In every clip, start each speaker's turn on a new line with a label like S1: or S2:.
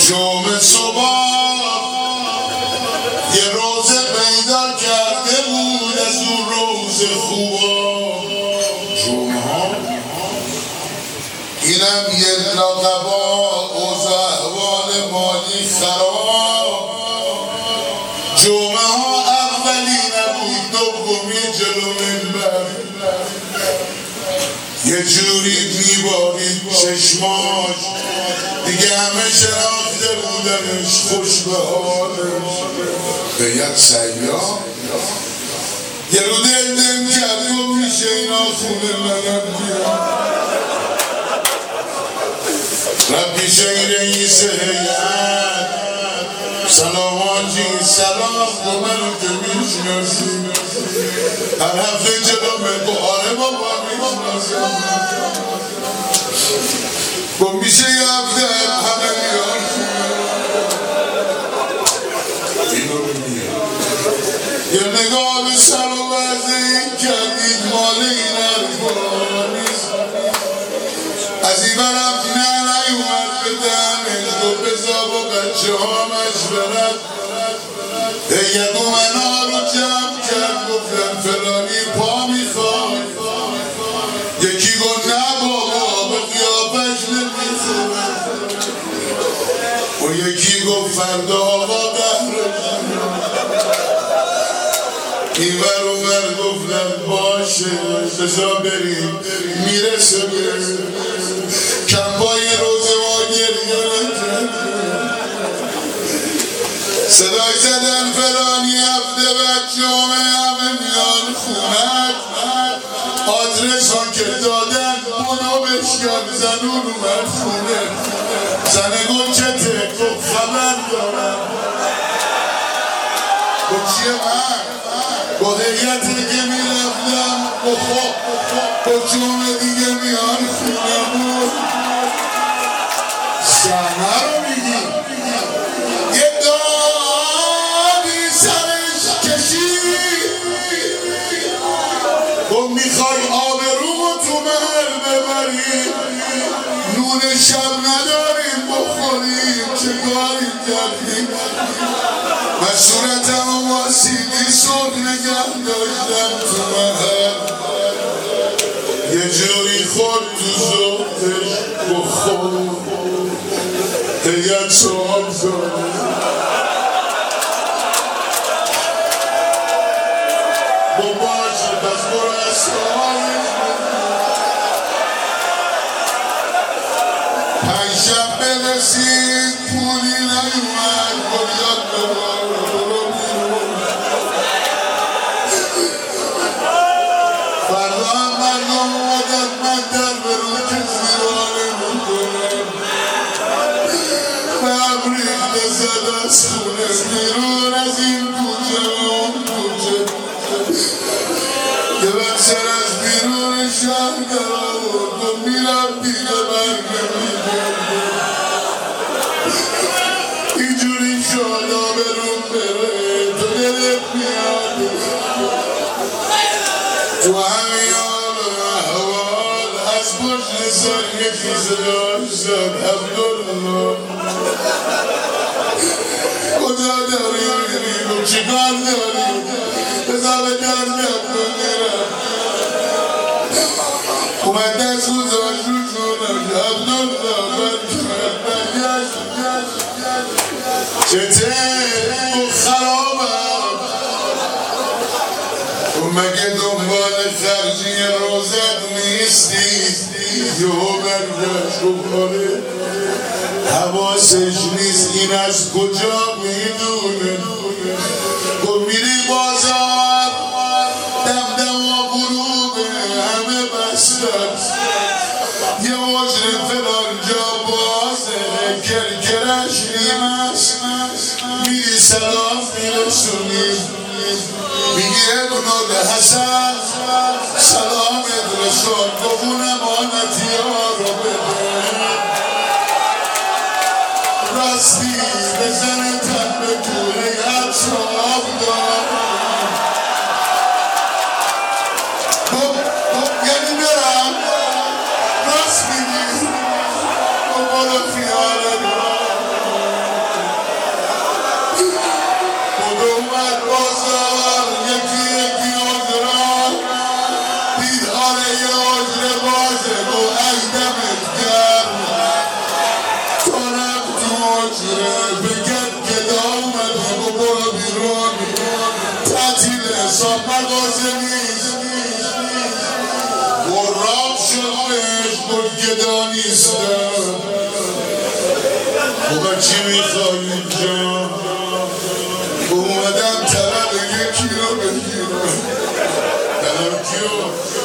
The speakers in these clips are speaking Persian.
S1: جمعه صبح یه روزه پیدا کرده بود از اون روز خوبا جمعه ها اینم یه لقبا اوضاع احوال مالی خراب جمعه ها اولی نبود دومی جلو منبر یه جوری میبارید چشماش دیگه همه شناخته بودنش خوش به حالش به یک سیاه یه رو دل کرد و میشه اینا خونه منم بیاد رب پیش این رئیس هیئت سلام آجی سلام و منو که میشناسی هر هفته جلو من آره بابا میشناسم با میشه یه هفته همه میان اینو میگم یه نگاه به سر و وضع این کردید مال این حرفا نیست از این برم نه نیومد به دهنش گفت بزا با بچه ها مشورت هیئت امنا رو جمع کرد گفتن فلانی پا میخواد یکی گفت نه بابا به قیافش نمیخواد و یکی گفت فردا آقا قهرش این ور اون ور گفتن باشه بزا بریم میرسه کمپای روزه ما گریه نکرد صدای زدن فلانی هفته بعد جمعه همه میان خونت آدرس ها که دادن بونو بشکن زنون اومد خونه زنه گفت چته گفت خبر دارم گفت چیه من با هیئت دیگه میرفتم با جمعه دیگه میان خونه بود صحنه رو میگی یه دادی سرش کشید گفت میخوای آبرومو تو محل ببری نون شب نداریم بخوریم چه کاری کردیم من صورتمو با سیدی سرخ نگه داشتم تو محل یه جوری خورد تو ذوقش بخور هیئت سوال کنه با باشه پس برو از سوالش پنجشب برسید پولی نیومد بریاد ببار برو بیرون فردا هم مردم اومدن من در برو که زیرانه میکنم مبریخ زد از خونه بیرون از این کوچه و اون کوچه یه بخشر از بیرون شهر در آورد و میرم دیگه برنمیگرده اینجوری شادا برون بره تو دلت میاد تو همین حال و احوال از پشت سر یکی صداش زد عبدالله کجا داری میری و چیکار داری بذار به درمت بگیرم اومد دست گذاشت رو جونم عبدالله برگشت چته و خرابم و مگه دنبال خرجی روزت نیستی یهو برگشت گفت آره حواسش نیست این از کجا میدونه گفت میری بازار دمدما غروبه همه بستن یه مجر فلان جا بازه کرکرش نیمست میری سلام میرسونی میگی ابن الحسن سلام رسول گفون امانتی ها رو بده راستی بزن تن به دوره اطراف دارم یعنی برم راست میگی برو خیال بابا چی میخوای اینجا؟ اومدم طلب 1 کیلو بگیرم. طلب کیلو؟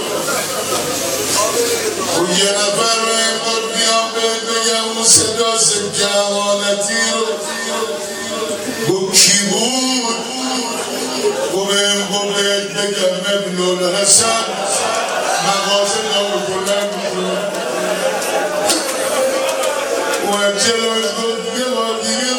S1: اون یه نفر رو امروز بیام بگم اون صدا جوانتی رو گو کی بود؟ گو بهت بگم ابن الحسن مغازه دارالکلام بود. اون جلوش گفت یه بار دیگه